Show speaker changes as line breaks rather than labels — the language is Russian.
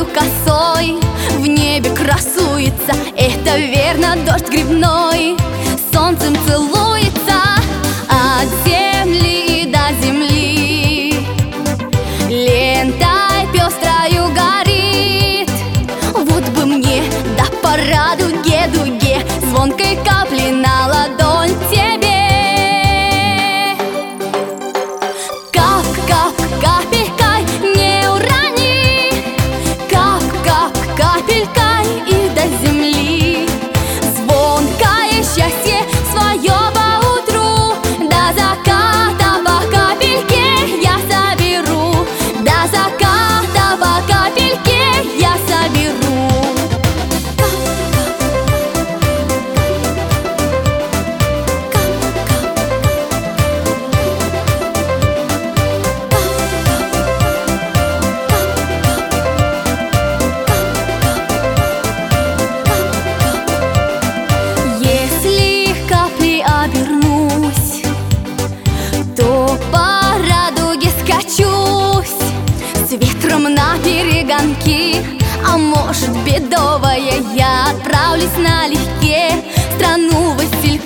косой в небе красуется. Это верно дождь грибной, солнцем целуется от земли до земли. Лентой пестрою горит, вот бы мне да по радуге дуге звонкой капли на ладонь тебе. Кап, кап, капелькой не урони, кап, кап, капелькой и до земли. Звонкое счастье свое поутру, до заката по капельке я соберу, до заката по капельке я соберу. Если капли обернусь, то по радуге скачусь с ветром на перегонки. А может, бедовая, я отправлюсь налегке в страну васильков.